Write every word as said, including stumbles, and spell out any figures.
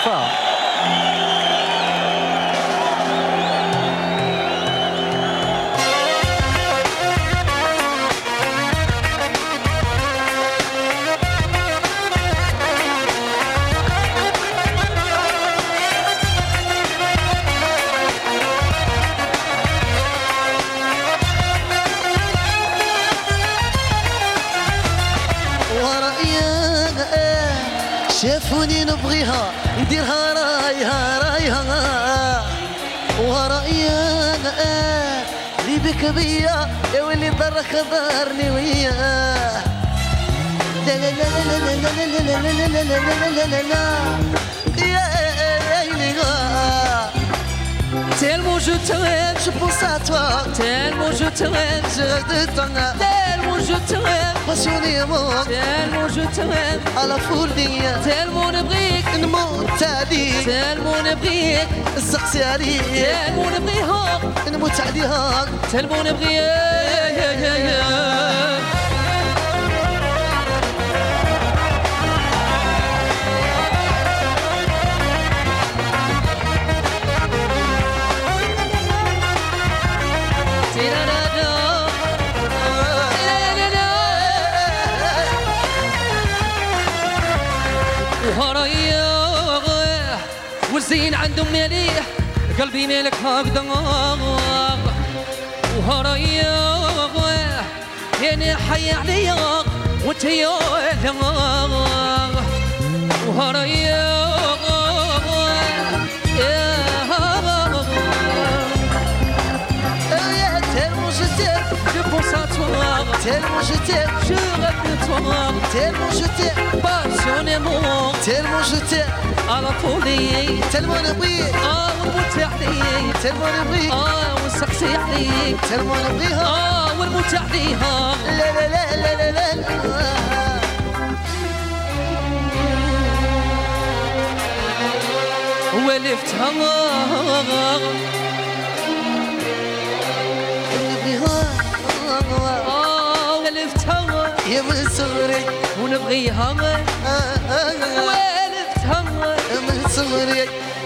وفاء. شافوني نبغيها نديرها رايها رايها ورايا اللي بك بيا يا ولي ضرك ضرني وياه لا لا لا لا لا لا لا لا لا لا لا لا لا لا Tellement je t'aime, je pense à toi. Tellement je t'aime, je rêve de ton âme. Tellement je t'aime, passionnément. Tellement je t'aime, à la folie. Tellement نبغيك نموت عليك. Tellement نبغيك السقسي عليك. Tellement نبغيها نموت عليها. Tellement نبغيك. وهرايا والزين عندهم مليح قلبي مالك هكذا وهرايا يعني حي عليا وانت يا وهرايا Je pense à toi, tellement je t'aime, je rêve de toi, tellement je t'aime, passionnément, tellement je t'aime, à la folie, tellement نبغيك, آه ونموت عليك, tellement نبغيك, آه ونسقسي عليك, tellement نبغيها, آه ونموت عليها, لا لا لا لا لا لا. ولفتها آه ولفتها يا من صغري ونبغيها ولفتها من صغري